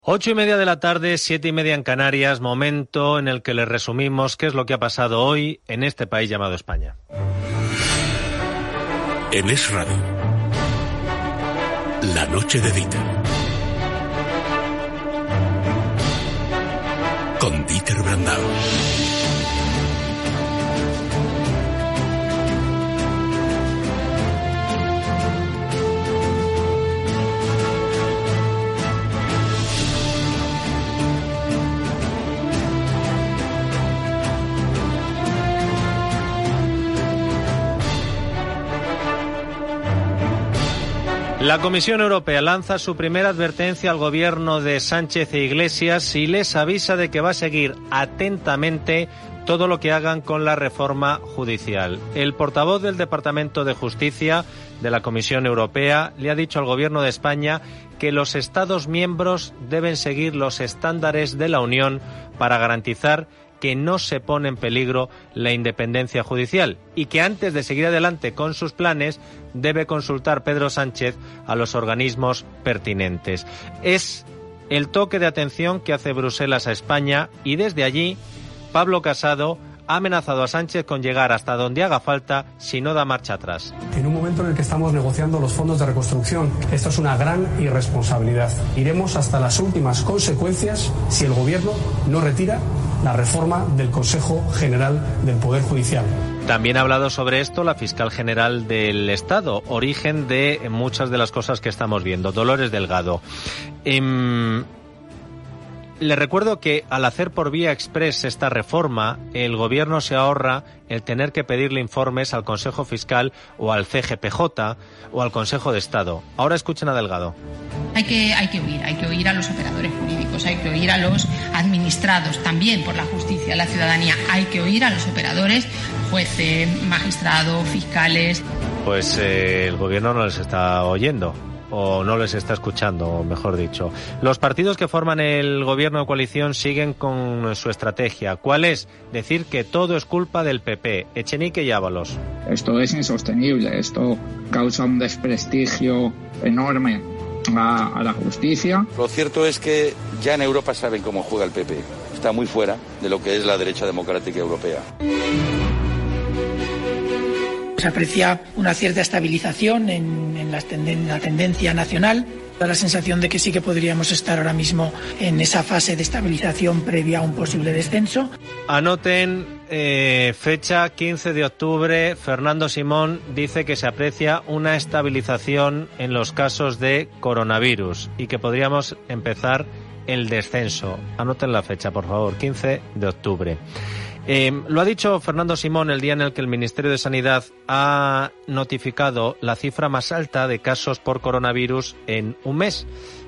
8:30 de la tarde, 7:30 en Canarias, momento en el que les resumimos qué es lo que ha pasado hoy en este país llamado España. En Es Radio, la noche de Dieter. Con Dieter Brandão. La Comisión Europea lanza su primera advertencia al gobierno de Sánchez e Iglesias y les avisa de que va a seguir atentamente todo lo que hagan con la reforma judicial. El portavoz del Departamento de Justicia de la Comisión Europea le ha dicho al gobierno de España que los Estados miembros deben seguir los estándares de la Unión para garantizar que no se pone en peligro la independencia judicial y que antes de seguir adelante con sus planes debe consultar Pedro Sánchez a los organismos pertinentes. Es el toque de atención que hace Bruselas a España y desde allí Pablo Casado ha amenazado a Sánchez con llegar hasta donde haga falta si no da marcha atrás. En un momento en el que estamos negociando los fondos de reconstrucción, esto es una gran irresponsabilidad. Iremos hasta las últimas consecuencias si el Gobierno no retira la reforma del Consejo General del Poder Judicial. También ha hablado sobre esto la fiscal general del Estado, origen de muchas de las cosas que estamos viendo, Dolores Delgado. Le recuerdo que al hacer por vía express esta reforma, el Gobierno se ahorra el tener que pedirle informes al Consejo Fiscal o al CGPJ o al Consejo de Estado. Ahora escuchen a Delgado. Hay que oír a los operadores jurídicos, hay que oír a los administrados también por la justicia, la ciudadanía, hay que oír a los operadores, jueces, magistrados, fiscales. Pues el Gobierno no les está oyendo. O no les está escuchando, mejor dicho. Los partidos que forman el gobierno de coalición siguen con su estrategia. ¿Cuál es? Decir que todo es culpa del PP. Echenique y Ábalos. Esto es insostenible, esto causa un desprestigio enorme a la justicia. Lo cierto es que ya en Europa saben cómo juega el PP. Está muy fuera de lo que es la derecha democrática europea. Se aprecia una cierta estabilización en la tendencia nacional. Da la sensación de que sí que podríamos estar ahora mismo en esa fase de estabilización previa a un posible descenso. Anoten fecha 15 de octubre. Fernando Simón dice que se aprecia una estabilización en los casos de coronavirus y que podríamos empezar el descenso. Anoten la fecha, por favor, 15 de octubre. Lo ha dicho Fernando Simón el día en el que el Ministerio de Sanidad ha notificado la cifra más alta de casos por coronavirus en un mes.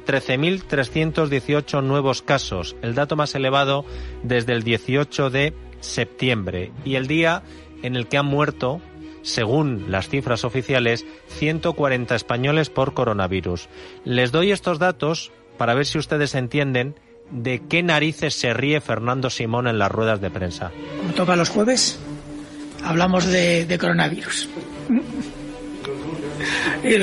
13.318 nuevos casos, el dato más elevado desde el 18 de septiembre. Y el día en el que han muerto, según las cifras oficiales, 140 españoles por coronavirus. Les doy estos datos para ver si ustedes entienden ¿de qué narices se ríe Fernando Simón en las ruedas de prensa? Como toca los jueves, hablamos de coronavirus. Y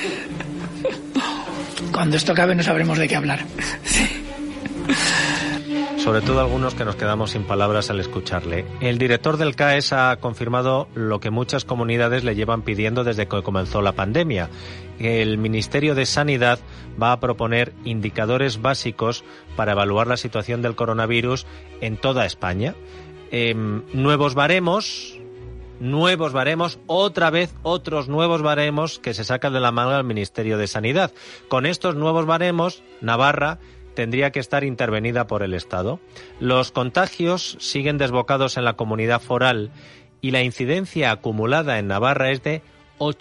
cuando esto acabe no sabremos de qué hablar. Sí. Sobre todo algunos que nos quedamos sin palabras al escucharle. El director del CAES ha confirmado lo que muchas comunidades le llevan pidiendo desde que comenzó la pandemia. El Ministerio de Sanidad va a proponer indicadores básicos para evaluar la situación del coronavirus en toda España. Nuevos baremos, otra vez otros nuevos baremos que se sacan de la manga del Ministerio de Sanidad. Con estos nuevos baremos, Navarra tendría que estar intervenida por el Estado. Los contagios siguen desbocados en la comunidad foral y la incidencia acumulada en Navarra es de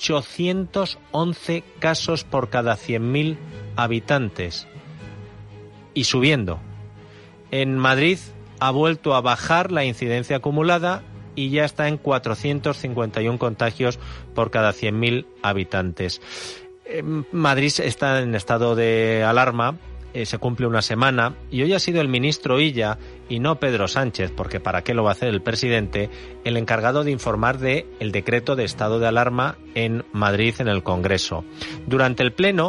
811 casos por cada 100.000 habitantes y subiendo. En Madrid ha vuelto a bajar la incidencia acumulada y ya está en 451 contagios por cada 100.000 habitantes. Madrid está en estado de alarma. Se cumple una semana y hoy ha sido el ministro Illa y no Pedro Sánchez, porque ¿para qué lo va a hacer el presidente?, el encargado de informar de el decreto de estado de alarma en Madrid en el Congreso. Durante el pleno,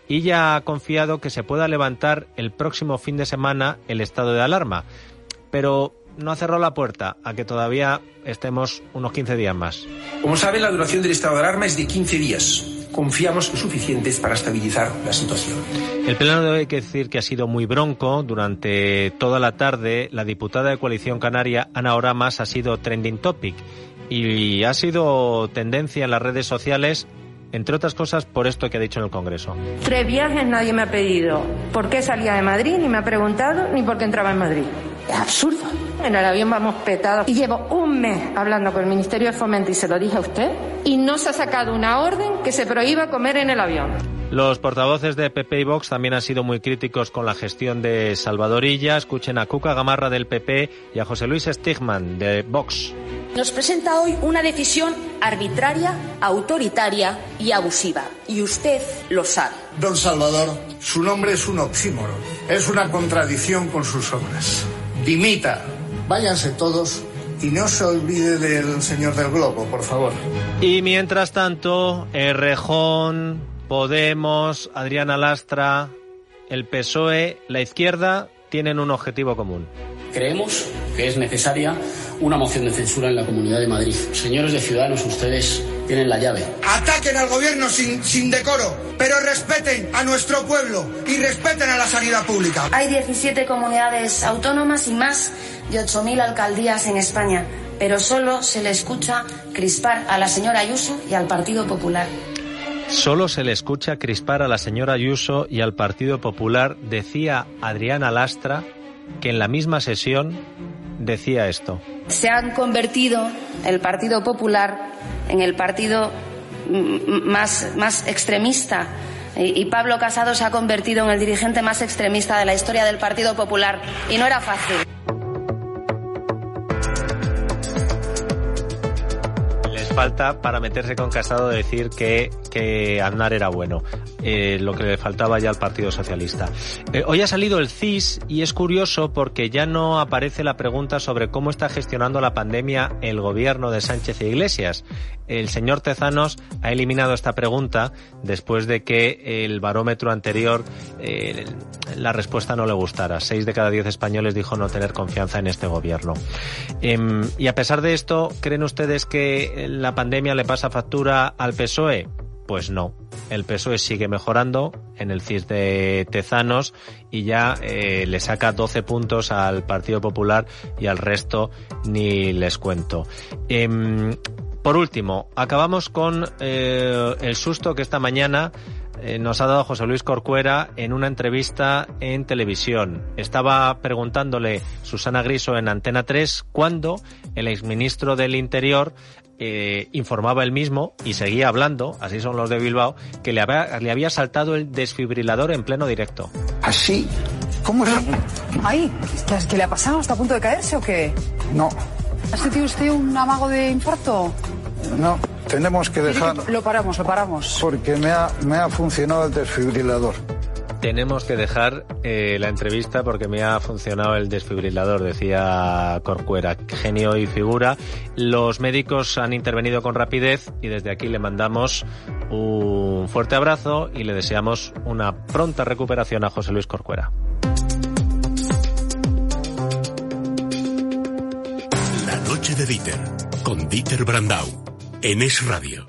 y ya ha confiado que se pueda levantar el próximo fin de semana el estado de alarma. Pero no ha cerrado la puerta a que todavía estemos unos 15 días más. Como saben, la duración del estado de alarma es de 15 días. Confiamos suficientes para estabilizar la situación. El pleno de hoy hay que decir que ha sido muy bronco. Durante toda la tarde, la diputada de Coalición Canaria, Ana Oramas, ha sido trending topic y ha sido tendencia en las redes sociales, entre otras cosas, por esto que ha dicho en el Congreso. 3 viajes, nadie me ha pedido por qué salía de Madrid, ni me ha preguntado, ni por qué entraba en Madrid. Es absurdo. En el avión vamos petados. Y llevo un mes hablando con el Ministerio de Fomento, y se lo dije a usted, y no se ha sacado una orden que se prohíba comer en el avión. Los portavoces de PP y Vox también han sido muy críticos con la gestión de Salvador Illa. Escuchen a Cuca Gamarra del PP y a José Luis Stigman de Vox. Nos presenta hoy una decisión arbitraria, autoritaria y abusiva. Y usted lo sabe. Don Salvador, su nombre es un oxímoron. Es una contradicción con sus obras. Dimita. Váyanse todos y no se olvide del señor del globo, por favor. Y mientras tanto, Errejón, Podemos, Adriana Lastra, el PSOE, la izquierda, tienen un objetivo común. Creemos que es necesaria una moción de censura en la Comunidad de Madrid. Señores de Ciudadanos, ustedes tienen la llave. Ataquen al gobierno sin decoro, pero respeten a nuestro pueblo y respeten a la sanidad pública. Hay 17 comunidades autónomas y más de 8.000 alcaldías en España, pero solo se le escucha crispar a la señora Ayuso y al Partido Popular. Solo se le escucha crispar a la señora Ayuso y al Partido Popular, decía Adriana Lastra, que en la misma sesión decía esto. Se han convertido el Partido Popular en el partido más extremista y Pablo Casado se ha convertido en el dirigente más extremista de la historia del Partido Popular y no era fácil. Falta para meterse con Casado decir que Aznar era bueno, lo que le faltaba ya al Partido Socialista. Hoy ha salido el CIS y es curioso porque ya no aparece la pregunta sobre cómo está gestionando la pandemia el gobierno de Sánchez e Iglesias. El señor Tezanos ha eliminado esta pregunta después de que el barómetro anterior la respuesta no le gustara. 6 de cada 10 españoles dijo no tener confianza en este gobierno. Y a pesar de esto, ¿creen ustedes que la pandemia le pasa factura al PSOE? Pues no. El PSOE sigue mejorando en el CIS de Tezanos y ya le saca 12 puntos al Partido Popular y al resto ni les cuento. Por último, acabamos con el susto que esta mañana nos ha dado José Luis Corcuera en una entrevista en televisión. Estaba preguntándole Susana Griso en Antena 3 cuando el exministro del Interior informaba él mismo y seguía hablando, así son los de Bilbao, que le había saltado el desfibrilador en pleno directo. ¿Así? ¿Cómo es? Ay, ¿qué le ha pasado? ¿Está a punto de caerse o qué? No. ¿Ha sentido usted un amago de infarto? No, tenemos que dejar... Lo paramos. Porque me ha funcionado el desfibrilador. Tenemos que dejar la entrevista porque me ha funcionado el desfibrilador, decía Corcuera. Genio y figura. Los médicos han intervenido con rapidez y desde aquí le mandamos un fuerte abrazo y le deseamos una pronta recuperación a José Luis Corcuera. La noche de Dieter, con Dieter Brandau, en Es Radio.